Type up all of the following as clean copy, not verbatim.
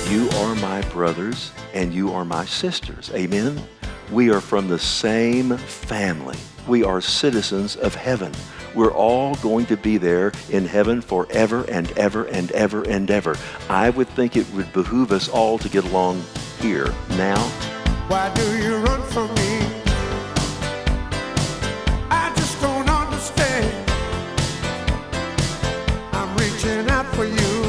You are my brothers and you are my sisters. Amen? We are from the same family. We are citizens of heaven. We're all going to be there in heaven forever and ever and ever and ever. I would think it would behoove us all to get along here now. Why do you run from me? I just don't understand. I'm reaching out for you.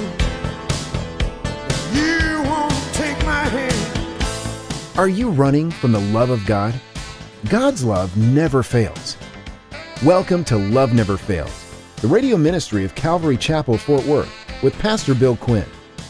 You won't take my hand. Are you running from the love of God? God's love never fails. Welcome to Love Never Fails, the radio ministry of Calvary Chapel, Fort Worth, with Pastor Bill Quinn.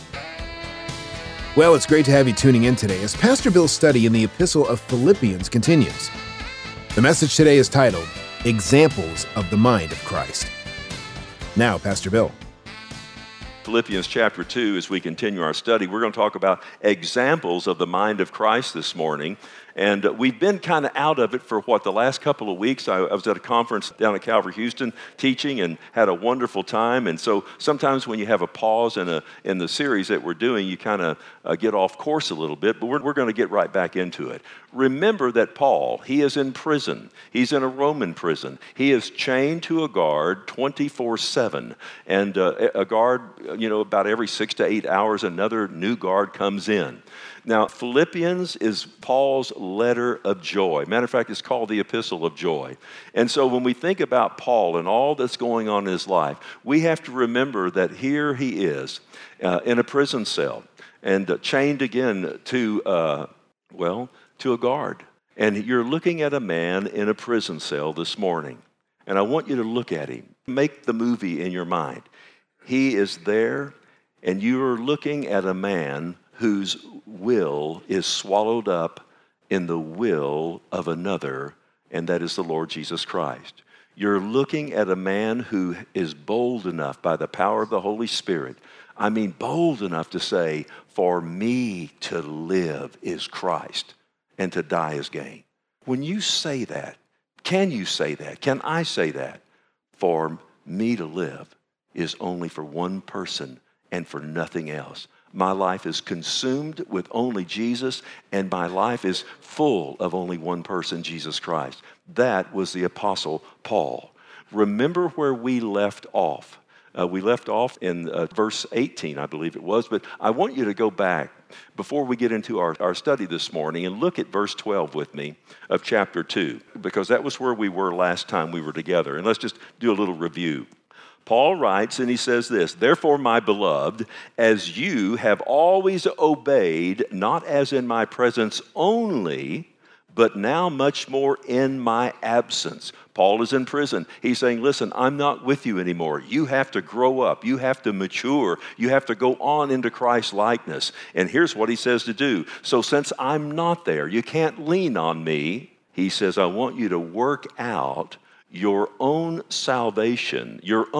Well, it's great to have you tuning in today as Pastor Bill's study in the Epistle of Philippians continues. The message today is titled, Examples of the Mind of Christ. Now, Pastor Bill. Philippians chapter 2, as we continue our study, we're going to talk about examples of the mind of Christ this morning. And we've been kind of out of it for the last couple of weeks. I was at a conference down at Calvary Houston teaching and had a wonderful time. And so sometimes when you have a pause in the series that we're doing, you kind of get off course a little bit, but we're going to get right back into it. Remember that Paul, he is in prison. He's in a Roman prison. He is chained to a guard 24/7. And a guard, about every 6 to 8 hours, another new guard comes in. Now, Philippians is Paul's letter of joy. Matter of fact, it's called the Epistle of Joy. And so when we think about Paul and all that's going on in his life, we have to remember that here he is in a prison cell and chained again to a guard. And you're looking at a man in a prison cell this morning. And I want you to look at him. Make the movie in your mind. He is there, and you are looking at a man whose will is swallowed up in the will of another, and that is the Lord Jesus Christ. You're looking at a man who is bold enough by the power of the Holy Spirit, bold enough to say, for me to live is Christ, and to die is gain. When you say that, can you say that? Can I say that? For me to live is only for one person and for nothing else. My life is consumed with only Jesus, and my life is full of only one person, Jesus Christ. That was the Apostle Paul. Remember where we left off. We left off in verse 18, I believe it was, but I want you to go back before we get into our study this morning and look at verse 12 with me of chapter 2, because that was where we were last time we were together. And let's just do a little review. Paul writes, and he says this, therefore, my beloved, as you have always obeyed, not as in my presence only, but now much more in my absence. Paul is in prison. He's saying, listen, I'm not with you anymore. You have to grow up. You have to mature. You have to go on into Christ's likeness. And here's what he says to do. So since I'm not there, you can't lean on me. He says, I want you to work out your own salvation,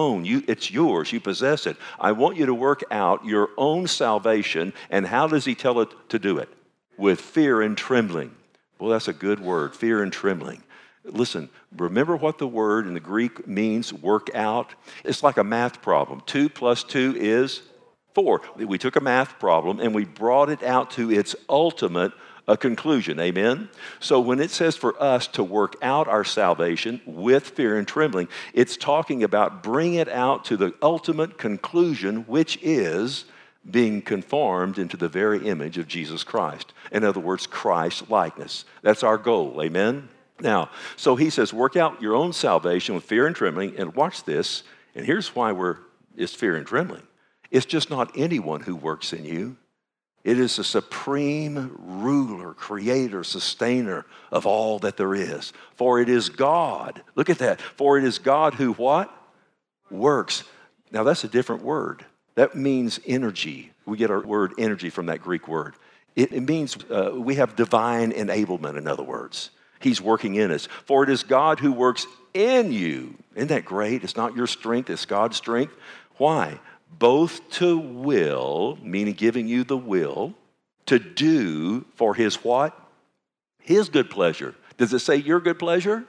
it's yours, you possess it. I want you to work out your own salvation. And how does he tell it to do it? With fear and trembling. Well, that's a good word, fear and trembling. Listen, remember what the word in the Greek means, work out? It's like a math problem. 2 plus 2 is 4. We took a math problem and we brought it out to its ultimate conclusion, amen? So when it says for us to work out our salvation with fear and trembling, it's talking about bringing it out to the ultimate conclusion, which is being conformed into the very image of Jesus Christ. In other words, Christ likeness. That's our goal, amen? Now, so he says, work out your own salvation with fear and trembling, and watch this, and here's why it's fear and trembling. It's just not anyone who works in you. It is the supreme ruler, creator, sustainer of all that there is. For it is God. Look at that. For it is God who what? Works. Now that's a different word. That means energy. We get our word energy from that Greek word. It means we have divine enablement, in other words. He's working in us. For it is God who works in you. Isn't that great? It's not your strength, it's God's strength. Why? Both to will, meaning giving you the will, to do for his what? His good pleasure. Does it say your good pleasure?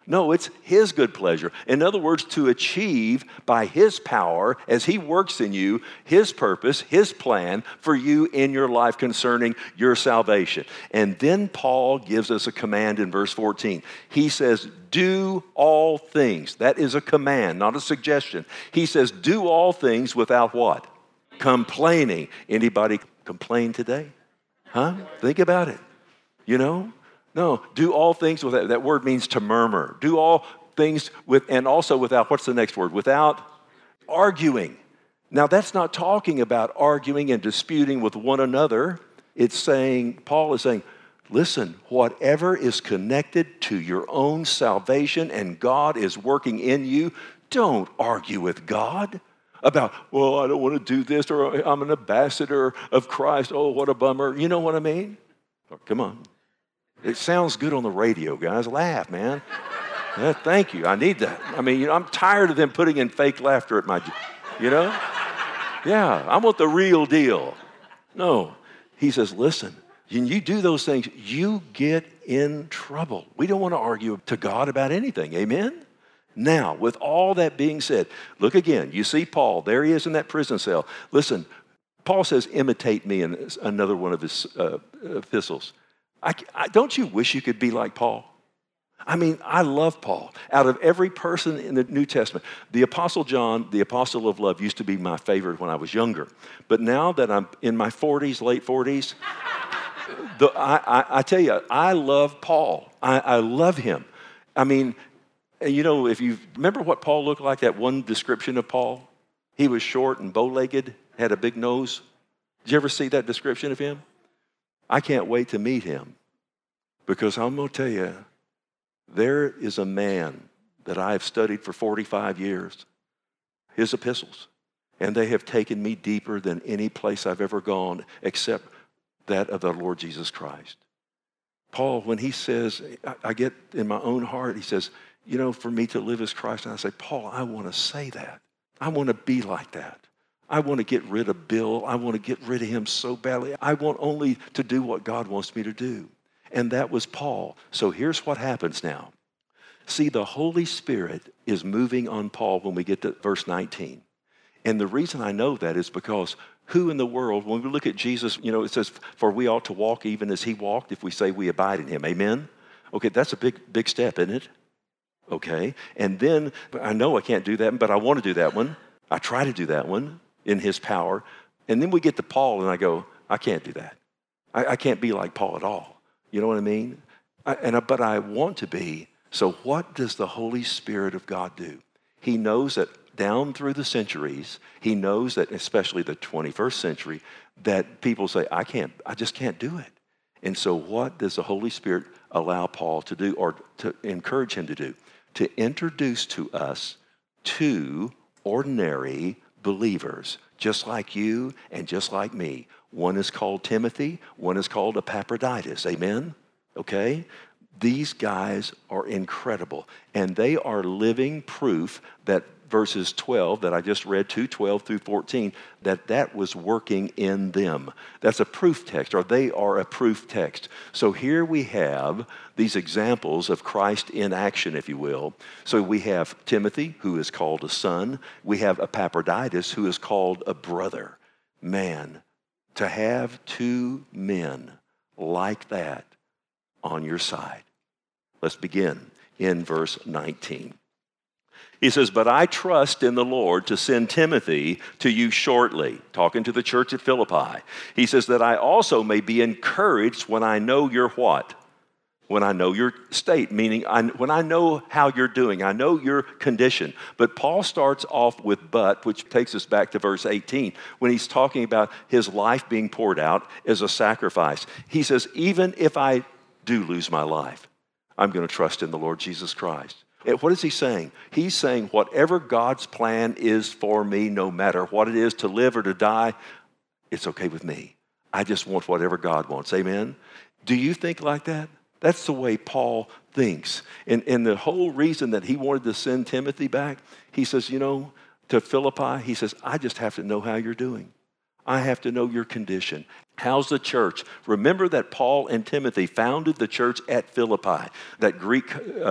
No, it's his good pleasure. In other words, to achieve by his power, as he works in you, his purpose, his plan for you in your life concerning your salvation. And then Paul gives us a command in verse 14. He says, do all things. That is a command, not a suggestion. He says, do all things without what? Complaining. Anybody complain today? Huh? Think about it. You know? No, do all things without, that word means to murmur. Do all things with, and also without, what's the next word? Without arguing. Now that's not talking about arguing and disputing with one another. It's saying, Paul is saying, listen, whatever is connected to your own salvation and God is working in you, don't argue with God about, well, I don't want to do this, or I'm an ambassador of Christ. Oh, what a bummer. You know what I mean? Oh, come on. It sounds good on the radio, guys. Laugh, man. Yeah, thank you. I need that. I mean, I'm tired of them putting in fake laughter at my, Yeah, I want the real deal. No. He says, listen, when you do those things, you get in trouble. We don't want to argue to God about anything. Amen? Now, with all that being said, look again. You see Paul. There he is in that prison cell. Listen, Paul says, imitate me in another one of his epistles. Don't you wish you could be like Paul? I mean, I love Paul. Out of every person in the New Testament, the Apostle John, the Apostle of Love, used to be my favorite when I was younger. But now that I'm in my 40s, late 40s, I tell you, I love Paul. I love him. I mean, if you remember what Paul looked like, that one description of Paul, he was short and bow-legged, had a big nose. Did you ever see that description of him? I can't wait to meet him, because I'm going to tell you, there is a man that I have studied for 45 years, his epistles, and they have taken me deeper than any place I've ever gone except that of the Lord Jesus Christ. Paul, when he says, I get in my own heart, he says, for me to live as Christ, and I say, Paul, I want to say that. I want to be like that. I want to get rid of Bill. I want to get rid of him so badly. I want only to do what God wants me to do. And that was Paul. So here's what happens now. See, the Holy Spirit is moving on Paul when we get to verse 19. And the reason I know that is because who in the world, when we look at Jesus, it says, for we ought to walk even as he walked if we say we abide in him. Amen? Okay, that's a big step, isn't it? Okay. And then, I know I can't do that, but I want to do that one. I try to do that one in his power. And then we get to Paul and I go, I can't do that. I can't be like Paul at all. You know what I mean? But I want to be. So what does the Holy Spirit of God do? He knows that down through the centuries, he knows that, especially the 21st century, that people say, I just can't do it. And so what does the Holy Spirit allow Paul to do, or to encourage him to do? To introduce to us two ordinary believers, just like you and just like me. One is called Timothy, one is called Epaphroditus. Amen? Okay? These guys are incredible, and they are living proof that verses 12 that I just read, 2:12 through 14, that was working in them. That's a proof text, or they are a proof text. So here we have these examples of Christ in action, if you will. So we have Timothy, who is called a son. We have Epaphroditus, who is called a brother. Man, to have two men like that on your side. Let's begin in verse 19. He says, but I trust in the Lord to send Timothy to you shortly, talking to the church at Philippi. He says that I also may be encouraged when I know your what? When I know your state, meaning when I know how you're doing, I know your condition. But Paul starts off with but, which takes us back to verse 18, when he's talking about his life being poured out as a sacrifice. He says, even if I do lose my life, I'm going to trust in the Lord Jesus Christ. And what is he saying? He's saying whatever God's plan is for me, no matter what it is, to live or to die, it's okay with me. I just want whatever God wants. Amen? Do you think like that? That's the way Paul thinks. And the whole reason that he wanted to send Timothy back, he says, to Philippi, he says, I just have to know how you're doing. I have to know your condition. How's the church? Remember that Paul and Timothy founded the church at Philippi, that Greek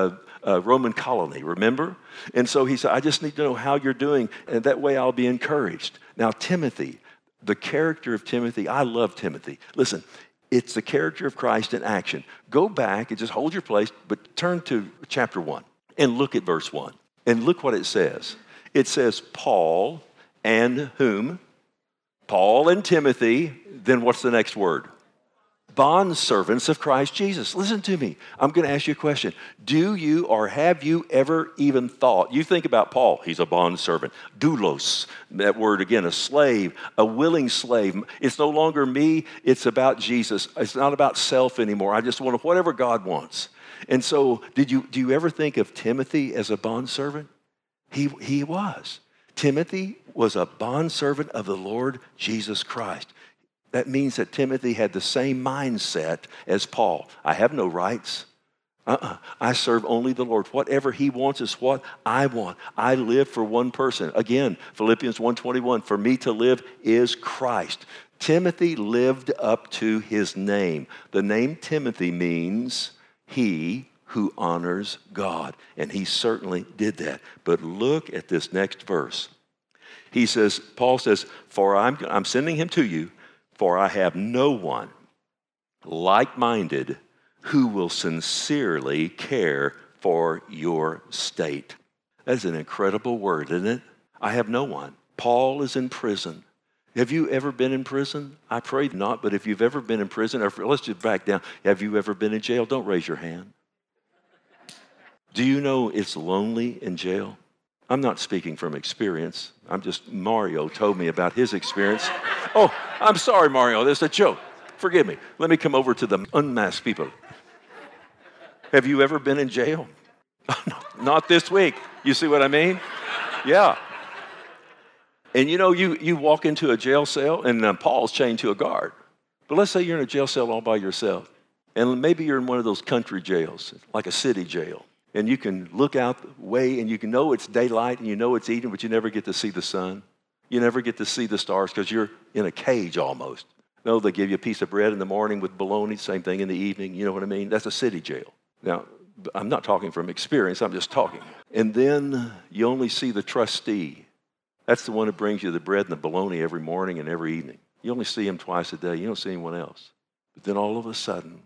Roman colony, remember? And so he said, I just need to know how you're doing, and that way I'll be encouraged. Now, Timothy, the character of Timothy, I love Timothy. Listen, it's the character of Christ in action. Go back and just hold your place, but turn to chapter 1 and look at verse 1. And look what it says. It says, Paul and whom? Paul and Timothy. Then what's the next word? Bondservants of Christ Jesus. Listen to me. I'm going to ask you a question. Do you or have you ever even thought? You think about Paul. He's a bondservant. Doulos. That word again, a slave, a willing slave. It's no longer me. It's about Jesus. It's not about self anymore. I just want whatever God wants. And so do you ever think of Timothy as a bondservant? He was. Timothy was a bondservant of the Lord Jesus Christ. That means that Timothy had the same mindset as Paul. I have no rights. I serve only the Lord. Whatever he wants is what I want. I live for one person. Again, Philippians 1:21, for me to live is Christ. Timothy lived up to his name. The name Timothy means he who honors God. And he certainly did that. But look at this next verse. He says, Paul says, for I'm sending him to you, for I have no one like-minded who will sincerely care for your state. That is an incredible word, isn't it? I have no one. Paul is in prison. Have you ever been in prison? I pray not, but if you've ever been in prison, or let's just back down. Have you ever been in jail? Don't raise your hand. Do you know it's lonely in jail? I'm not speaking from experience. Mario told me about his experience. Oh, I'm sorry, Mario. That's a joke. Forgive me. Let me come over to the unmasked people. Have you ever been in jail? Not this week. You see what I mean? Yeah. And you know, you walk into a jail cell, and Paul's chained to a guard. But let's say you're in a jail cell all by yourself. And maybe you're in one of those country jails, like a city jail. And you can look out the way, and you can know it's daylight, and you know it's evening, but you never get to see the sun. You never get to see the stars because you're in a cage almost. No, they give you a piece of bread in the morning with bologna, same thing in the evening. You know what I mean? That's a city jail. Now, I'm not talking from experience. I'm just talking. And then you only see the trustee. That's the one who brings you the bread and the bologna every morning and every evening. You only see him twice a day. You don't see anyone else. But then all of a sudden,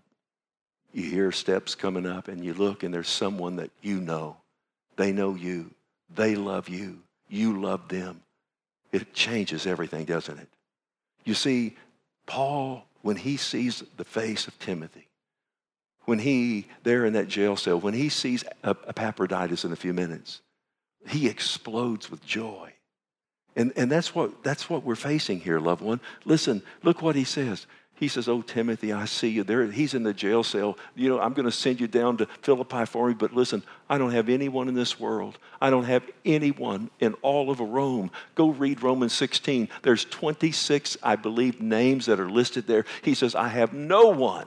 you hear steps coming up, and you look, and there's someone that you know. They know you. They love you. You love them. It changes everything, doesn't it? You see, Paul, when he sees the face of Timothy, when there in that jail cell, when he sees Epaphroditus in a few minutes, he explodes with joy. And that's what we're facing here, loved one. Listen, look what he says. He says, oh, Timothy, I see you there. He's in the jail cell. You know, I'm going to send you down to Philippi for me, but listen, I don't have anyone in this world. I don't have anyone in all of Rome. Go read Romans 16. There's 26, I believe, names that are listed there. He says, I have no one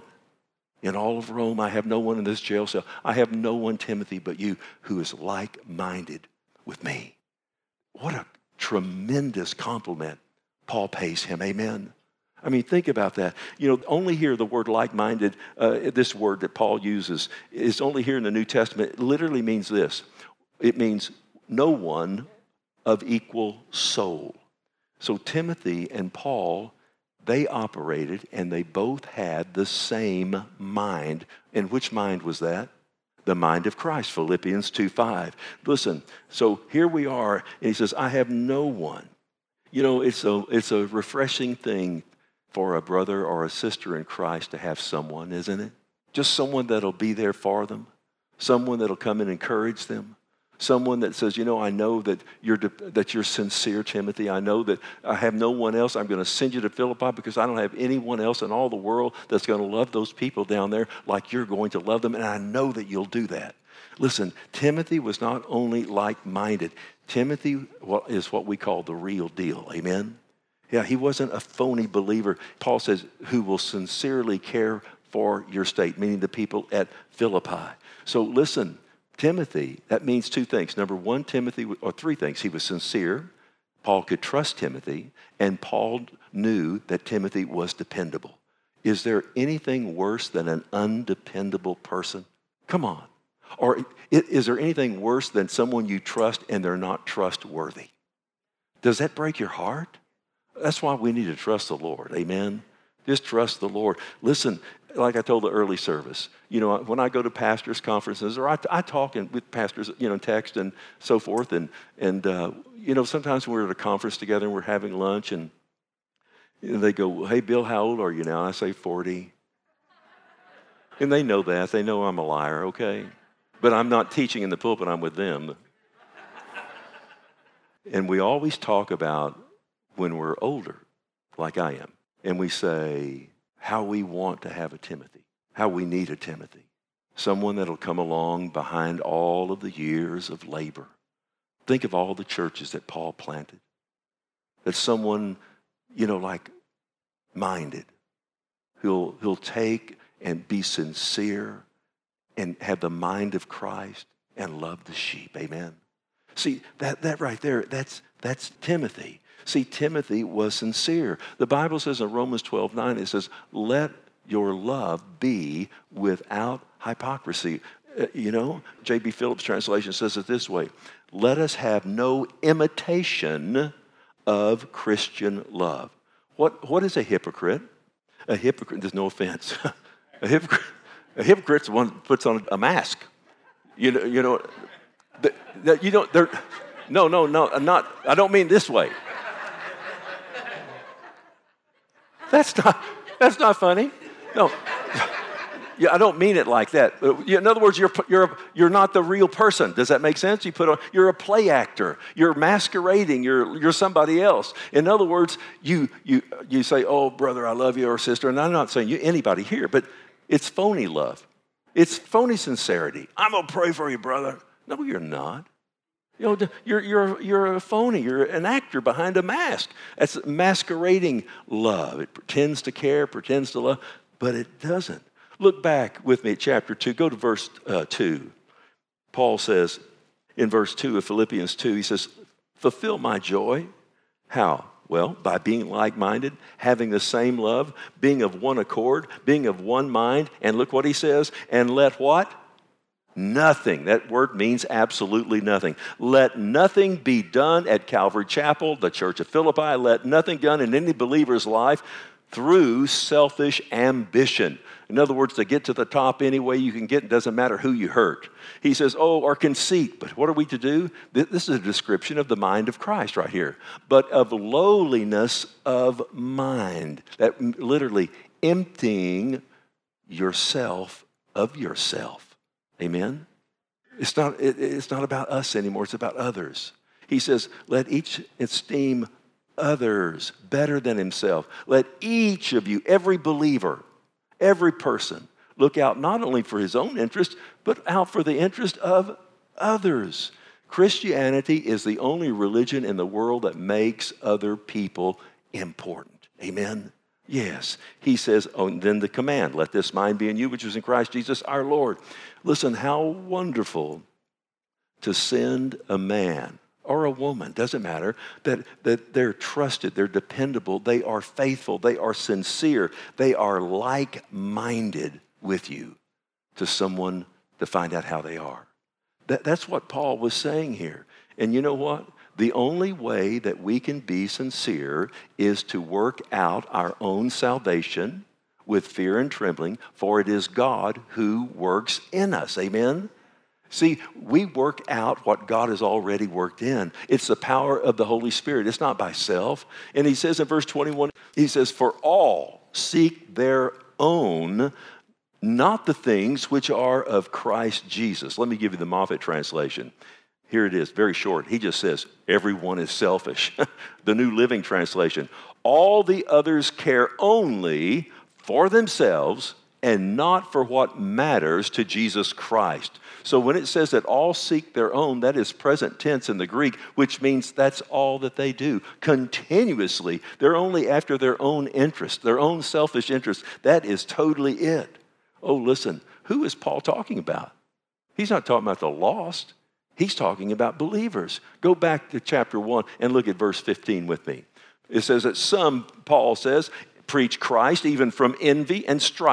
in all of Rome. I have no one in this jail cell. I have no one, Timothy, but you who is like-minded with me. What a tremendous compliment Paul pays him. Amen. I mean, think about that. You know, only here the word like-minded, this word that Paul uses, is only here in the New Testament. It literally means this. It means no one of equal soul. So Timothy and Paul, they operated, and they both had the same mind. And which mind was that? The mind of Christ, Philippians 2:5. Listen, so here we are, and he says, I have no one. You know, it's a refreshing thing for a brother or a sister in Christ to have someone, isn't it? Just someone that'll be there for them, someone that'll come and encourage them, someone that says, you know, I know that you're sincere, Timothy. I know that I have no one else. I'm going to send you to Philippi because I don't have anyone else in all the world that's going to love those people down there like you're going to love them, and I know that you'll do that. Listen, Timothy was not only like-minded. Timothy is what we call the real deal. Amen? Yeah, he wasn't a phony believer. Paul says, who will sincerely care for your state, meaning the people at Philippi. So listen, Timothy, that means two things. Number one, Timothy, or three things. He was sincere. Paul could trust Timothy, and Paul knew that Timothy was dependable. Is there anything worse than an undependable person? Come on. Or is there anything worse than someone you trust and they're not trustworthy? Does that break your heart? That's why we need to trust the Lord. Amen? Just trust the Lord. Listen, like I told the early service, when I go to pastors' conferences, or I talk with pastors, text and so forth, and sometimes when we're at a conference together and we're having lunch, and they go, "Hey, Bill, how old are you now?" And I say 40. And they know that. They know I'm a liar, okay? But I'm not teaching in the pulpit. I'm with them. And we always talk about when we're older, like I am, and we say how we want to have a Timothy, how we need a Timothy, someone that'll come along behind all of the years of labor. Think of all the churches that Paul planted. That's someone, like minded, who'll take and be sincere and have the mind of Christ and love the sheep. Amen. See, that right there, that's Timothy. See, Timothy was sincere. The Bible says in Romans 12:9, it says, "Let your love be without hypocrisy." J.B. Phillips' translation says it this way: "Let us have no imitation of Christian love." What is a hypocrite? A hypocrite, there's no offense. A hypocrite's the one that puts on a mask. No, I don't mean this way. That's not funny. No. Yeah, I don't mean it like that. In other words, you're not the real person. Does that make sense? You're a play actor. You're masquerading. You're somebody else. In other words, you say, "Oh, brother, I love you," or "Sister," and I'm not saying anybody here, but it's phony love. It's phony sincerity. "I'm gonna pray for you, brother." No, you're not. You're a phony. You're an actor behind a mask. That's masquerading love. It pretends to care, pretends to love, but it doesn't. Look back with me at chapter 2. Go to verse 2. Paul says in verse 2 of Philippians 2, he says, "Fulfill my joy." How? Well, by being like-minded, having the same love, being of one accord, being of one mind. And look what he says, "And let" what? Nothing. That word means absolutely nothing. Let nothing be done at Calvary Chapel, the Church of Philippi. Let nothing done in any believer's life through selfish ambition. In other words, to get to the top any way you can get, it doesn't matter who you hurt. He says, or conceit. But what are we to do? This is a description of the mind of Christ right here. But of lowliness of mind. That literally emptying yourself of yourself. Amen? It's not about us anymore. It's about others. He says, let each esteem others better than himself. Let each of you, every believer, every person, look out not only for his own interest, but out for the interest of others. Christianity is the only religion in the world that makes other people important. Amen? Yes. He says, then the command, let this mind be in you, which was in Christ Jesus our Lord. Listen, how wonderful to send a man or a woman, doesn't matter, that they're trusted, they're dependable, they are faithful, they are sincere, they are like-minded with you, to someone to find out how they are. That's what Paul was saying here. And you know what? The only way that we can be sincere is to work out our own salvation with fear and trembling, for it is God who works in us. Amen? See, we work out what God has already worked in. It's the power of the Holy Spirit. It's not by self. And he says in verse 21, he says, "For all seek their own, not the things which are of Christ Jesus." Let me give you the Moffat translation. Here it is, very short. He just says, everyone is selfish. The New Living Translation. "All the others care only for themselves and not for what matters to Jesus Christ." So when it says that all seek their own, that is present tense in the Greek, which means that's all that they do. Continuously, they're only after their own interest, their own selfish interest. That is totally it. Oh, listen, who is Paul talking about? He's not talking about the lost. He's talking about believers. Go back to chapter 1 and look at verse 15 with me. It says that some, Paul says, preach Christ even from envy and strife.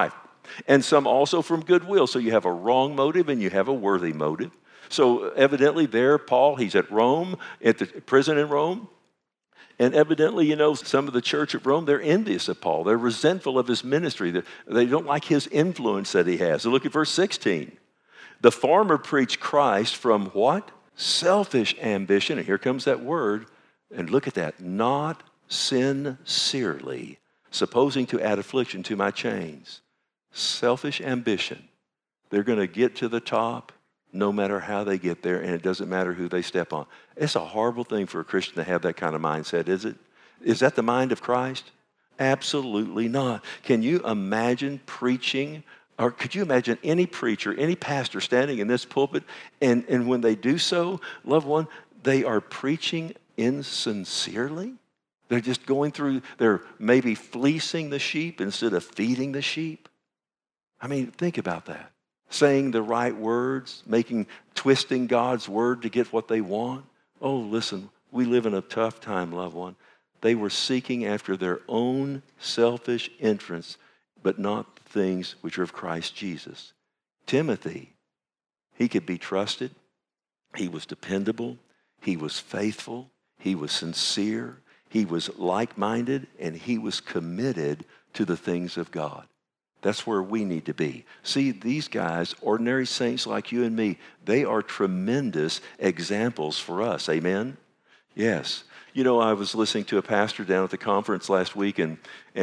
And some also from goodwill. So you have a wrong motive and you have a worthy motive. So evidently there, Paul, he's at Rome, at the prison in Rome. And evidently, some of the church of Rome, they're envious of Paul. They're resentful of his ministry. They don't like his influence that he has. So look at verse 16. The former preached Christ from what? Selfish ambition. And here comes that word. And look at that. Not sincerely, supposing to add affliction to my chains. Selfish ambition. They're going to get to the top no matter how they get there, and it doesn't matter who they step on. It's a horrible thing for a Christian to have that kind of mindset, is it? Is that the mind of Christ? Absolutely not. Can you imagine preaching, or could you imagine any preacher, any pastor standing in this pulpit, and when they do so, loved one, they are preaching insincerely? They're just going through, they're maybe fleecing the sheep instead of feeding the sheep. I mean, think about that. Saying the right words, twisting God's word to get what they want. Oh, listen, we live in a tough time, loved one. They were seeking after their own selfish interests, but not things which are of Christ Jesus. Timothy, he could be trusted. He was dependable. He was faithful. He was sincere. He was like-minded, and he was committed to the things of God. That's where we need to be. See, these guys, ordinary saints like you and me, they are tremendous examples for us. Amen? Yes. I was listening to a pastor down at the conference last week, and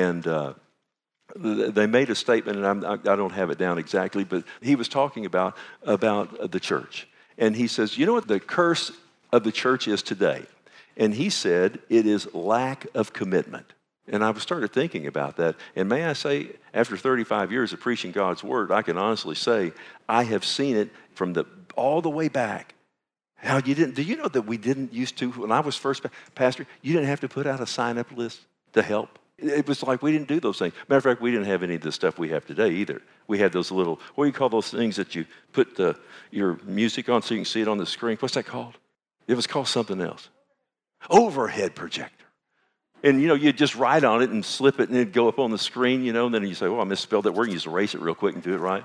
they made a statement, and I don't have it down exactly, but he was talking about the church. And he says, you know what the curse of the church is today? And he said, it is lack of commitment. And I started thinking about that. And may I say, after 35 years of preaching God's word, I can honestly say I have seen it from all the way back. How do you know that we didn't used to, when I was first pastor, you didn't have to put out a sign-up list to help. It was like we didn't do those things. Matter of fact, we didn't have any of the stuff we have today either. We had those little, what do you call those things that you put your music on so you can see it on the screen? What's that called? It was called something else. Overhead projector. And, you just write on it and slip it and it'd go up on the screen, and then you say, I misspelled that word, and you just erase it real quick and do it right.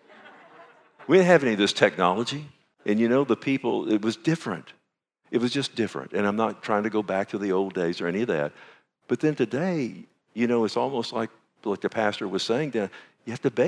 We didn't have any of this technology. And, the people, it was different. It was just different. And I'm not trying to go back to the old days or any of that. But then today, it's almost like the pastor was saying, you have to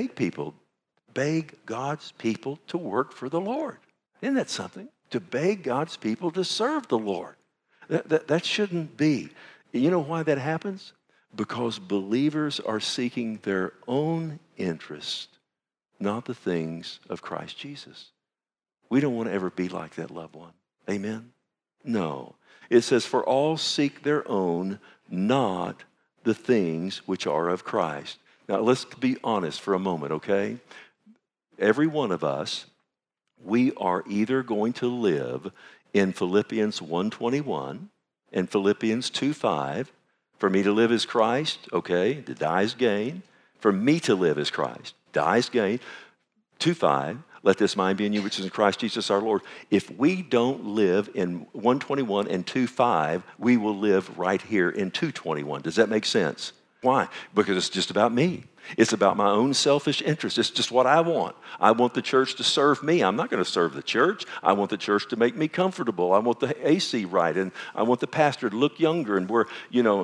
beg God's people to work for the Lord. Isn't that something? To beg God's people to serve the Lord. That shouldn't be. You know why that happens? Because believers are seeking their own interest, not the things of Christ Jesus. We don't want to ever be like that, loved one. Amen? No. It says, for all seek their own, not the things which are of Christ. Now, let's be honest for a moment, okay? Every one of us, we are either going to live in Philippians 1:21 and Philippians 2:5. For me to live is Christ, okay, to die is gain. For me to live is Christ, die is gain. 2:5, let this mind be in you which is in Christ Jesus our Lord. If we don't live in 1:21 and 2:5, we will live right here in 2:21. Does that make sense? Why? Because it's just about me. It's about my own selfish interest. It's just what I want. I want the church to serve me. I'm not going to serve the church. I want the church to make me comfortable. I want the AC right, and I want the pastor to look younger. And we're,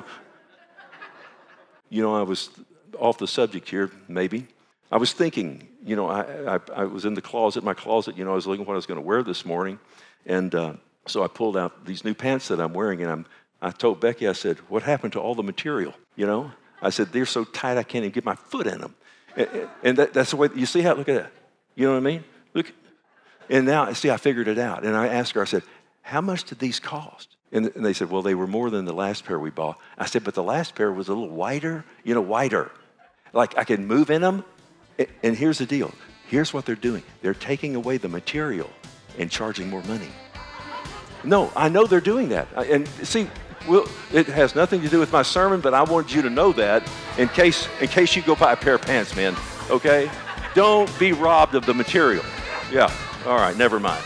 I was off the subject here, maybe. I was thinking, I was in my closet, I was looking at what I was going to wear this morning. And so I pulled out these new pants that I'm wearing, and I told Becky, I said, what happened to all the material, I said, they're so tight I can't even get my foot in them. And that's the way, you see how, look at that. You know what I mean? Look. And now, see, I figured it out. And I asked her, I said, how much did these cost? And they said, well, they were more than the last pair we bought. I said, but the last pair was a little wider, wider. Like I can move in them. And here's the deal. Here's what they're doing. They're taking away the material and charging more money. No, I know they're doing that. And see, it has nothing to do with my sermon, but I wanted you to know that in case you go buy a pair of pants, man, okay? Don't be robbed of the material. Yeah, all right, never mind.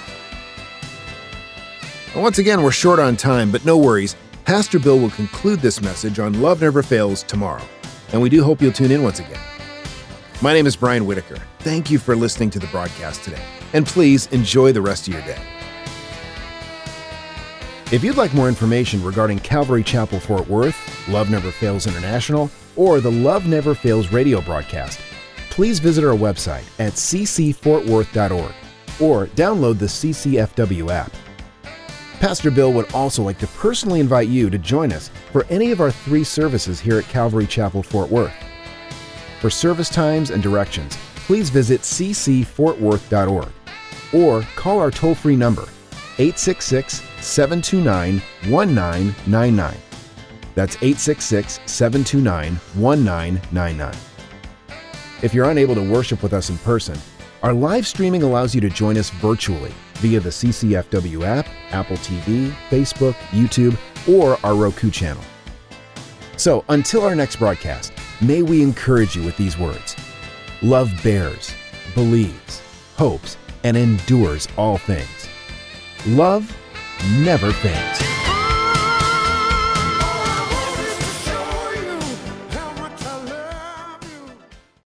Once again, we're short on time, but no worries. Pastor Bill will conclude this message on Love Never Fails tomorrow, and we do hope you'll tune in once again. My name is Brian Whitaker. Thank you for listening to the broadcast today, and please enjoy the rest of your day. If you'd like more information regarding Calvary Chapel Fort Worth, Love Never Fails International, or the Love Never Fails radio broadcast, please visit our website at ccfortworth.org or download the CCFW app. Pastor Bill would also like to personally invite you to join us for any of our 3 services here at Calvary Chapel Fort Worth. For service times and directions, please visit ccfortworth.org or call our toll-free number, 866-729-1999. That's 866-729-1999. If you're unable to worship with us in person, our live streaming allows you to join us virtually via the CCFW app, Apple TV, Facebook, YouTube, or our Roku channel. So until our next broadcast, may we encourage you with these words: love bears, believes, hopes, and endures all things. Love never fails.